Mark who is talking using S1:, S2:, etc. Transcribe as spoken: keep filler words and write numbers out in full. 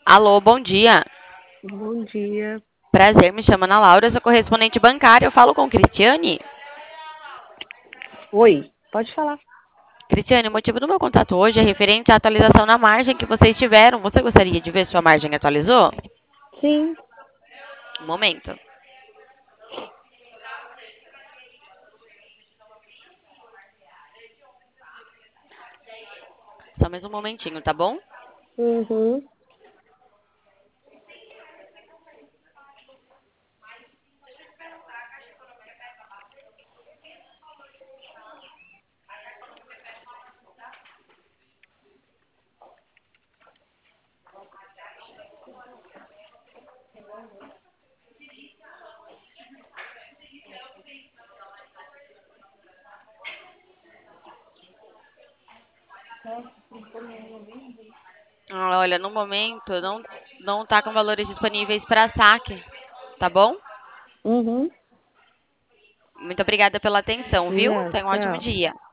S1: Alô, bom dia.
S2: Bom dia.
S1: Prazer, me chamo Ana Laura, sou correspondente bancária. Eu falo com Cristiane.
S2: Oi, pode falar.
S1: Cristiane, o motivo do meu contato hoje é referente à atualização na margem que vocês tiveram. Você gostaria de ver se sua margem atualizou?
S2: Sim.
S1: Um momento. Só mais um momentinho, tá bom?
S2: Uhum.
S1: Ah, olha, no momento não não tá com valores disponíveis para saque, tá bom?
S2: Uhum.
S1: Muito obrigada pela atenção, viu?
S2: Não,
S1: Tenha um ótimo
S2: tchau.
S1: dia.